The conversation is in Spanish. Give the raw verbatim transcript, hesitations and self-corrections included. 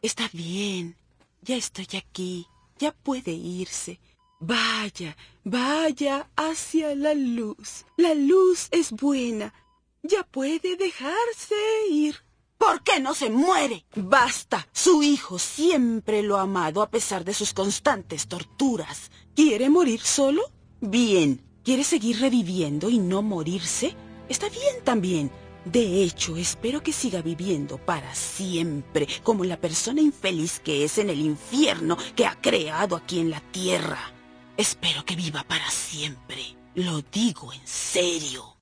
Está bien. Ya estoy aquí. Ya puede irse. Vaya, vaya hacia la luz. La luz es buena. Ya puede dejarse ir. ¿Por qué no se muere? Basta. Su hijo siempre lo ha amado a pesar de sus constantes torturas. ¿Quiere morir solo? Bien. ¿Quiere seguir reviviendo y no morirse? Está bien también. De hecho, espero que siga viviendo para siempre, como la persona infeliz que es en el infierno que ha creado aquí en la tierra. Espero que viva para siempre. Lo digo en serio.